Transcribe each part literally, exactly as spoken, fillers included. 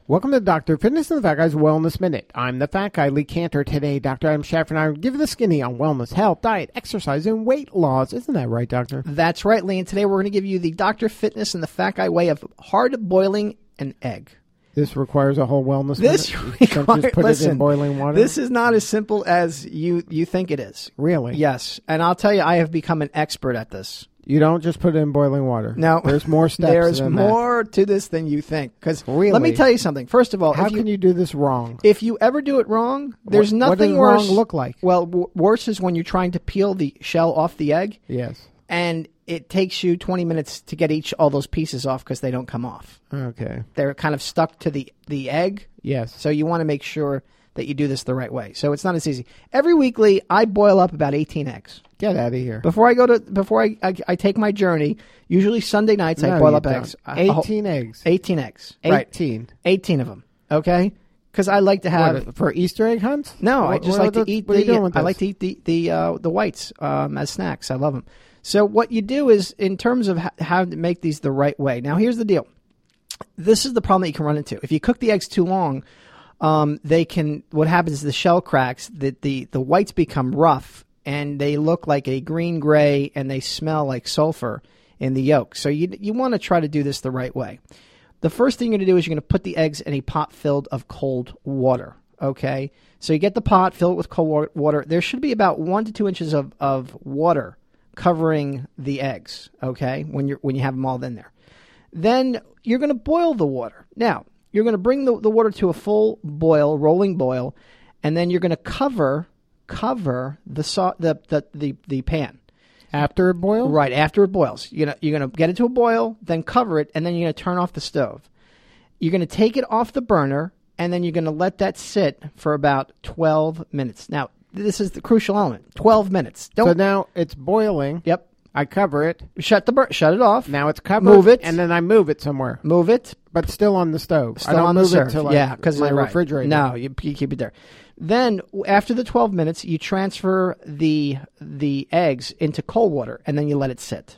Welcome to Doctor Fitness and the Fat Guy's Wellness Minute. I'm the Fat Guy, Lee Cantor. Today, Doctor Adam Schaffer and I are giving the skinny on wellness, health, diet, exercise, and weight loss. Isn't that right, Doctor? That's right, Lee. And today we're going to give you the Doctor Fitness and the Fat Guy way of hard boiling an egg. This requires a whole wellness this minute? Requires, Can't just put listen, it in boiling water? This is not as simple as you, you think it is. Really? Yes. And I'll tell you, I have become an expert at this. You don't just put it in boiling water. No. There's more steps There's than more to this than you think. Because Really? let me tell you something. First of all, How if you, can you do this wrong? if you ever do it wrong, there's What- nothing what does worse. wrong look like? Well, w- worse is when you're trying to peel the shell off the egg, Yes. and it takes you twenty minutes to get each all those pieces off because they don't come off. Okay. They're kind of stuck to the, the egg. Yes. So you want to make sure that you do this the right way. So it's not as easy. Every weekly, I boil up about eighteen eggs. Get out of here. Before I go to, before I, I, I take my journey, usually Sunday nights, I No, boil you up don't. eggs. A whole- eighteen eggs. eighteen eggs. Right. eighteen. eighteen of them. Okay? Because I like to have... What, for Easter egg hunts? No, I What- just what like are to the- eat what are you the. doing with I this? like to eat the the uh, the whites um, as snacks. I love them. So what you do is, in terms of ha- how to make these the right way. Now, here's the deal. This is the problem that you can run into. If you cook the eggs too long, um, they can. What happens is the shell cracks. The the the whites become rough and they look like a green gray and they smell like sulfur in the yolk. So you you want to try to do this the right way. The first thing you're going to do is you're going to put the eggs in a pot filled of cold water. Okay, so you get the pot, fill it with cold water. There should be about one to two inches of, of water covering the eggs. Okay, when you when you have them all in there, then you're going to boil the water. Now you're going to bring the, the water to a full boil, rolling boil, and then you're going to cover cover the so, the, the the the pan. After it boils? Right, after it boils. You're gonna, you're going to get it to a boil, then cover it, and then you're going to turn off the stove. You're going to take it off the burner, and then you're going to let that sit for about twelve minutes. Now, this is the crucial element. twelve minutes. Don't. So now it's boiling. Yep. I cover it. Shut the bur- Shut it off. Now it's covered. Move it. And then I move it somewhere. Move it. But still on the stove. Still I don't on move the it stove. to like yeah, because my right. refrigerator. No, you, you keep it there. Then after the twelve minutes, you transfer the the eggs into cold water, and then you let it sit.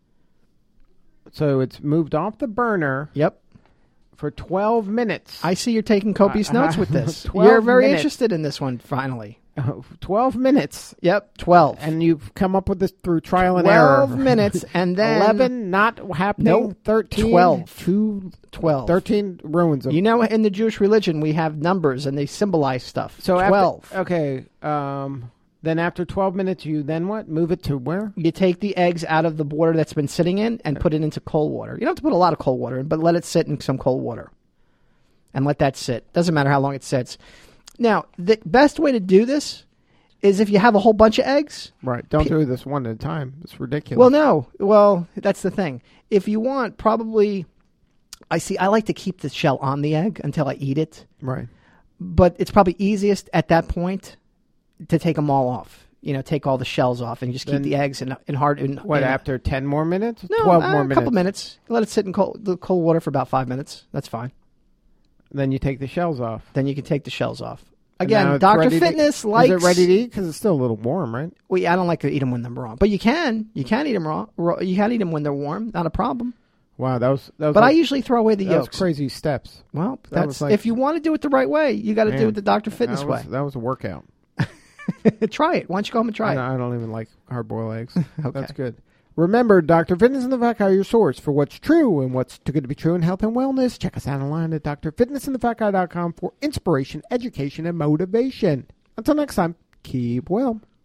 So it's moved off the burner. Yep. For twelve minutes. I see you're taking copious Uh, notes with this. twelve You're very minutes. interested in this one, finally. twelve minutes. Yep, twelve. And you've come up with this through trial and error. twelve minutes, and then... eleven not happening. Nope. thirteen. twelve. Two, twelve. thirteen ruins them. You know, in the Jewish religion, we have numbers, and they symbolize stuff. So twelve. After, okay. Um, then after twelve minutes, you then what? Move it to where? You take the eggs out of the water that's been sitting in and put it into cold water. You don't have to put a lot of cold water in, but let it sit in some cold water. And let that sit. Doesn't matter how long it sits. Now, the best way to do this is if you have a whole bunch of eggs. Right. Don't do this one at a time. It's ridiculous. Well, no. Well, that's the thing. If you want, probably, I see, I like to keep the shell on the egg until I eat it. Right. But it's probably easiest at that point to take them all off. You know, take all the shells off and just keep Then- the eggs in, in hard. In, What, in, after ten more minutes? No, twelve uh, more a minutes. couple minutes. Let it sit in cold, the cold water for about five minutes. That's fine. Then you take the shells off. Then you can take the shells off. And now Again, it's Doctor ready to- Fitness likes... Is it ready to eat? Because it's still a little warm, right? Well, yeah, I don't like to eat them when they're raw. But you can. You can eat them raw. raw. You can eat them when they're warm. Not a problem. Wow, that was that was. But I like, usually throw away the that yolks. was crazy steps. Well, That that's was like- if you want to do it the right way, you got to do Man, it the Doctor Fitness that was, way. That was a workout. Try it. Why don't you go home and try I, it? I don't even like hard-boiled eggs. Okay. That's good. Remember, Doctor Fitness and the Fat Guy are your source for what's true and what's too good to be true in health and wellness. Check us out online at Dr Fitness and the Fat Guy dot com for inspiration, education, and motivation. Until next time, keep well.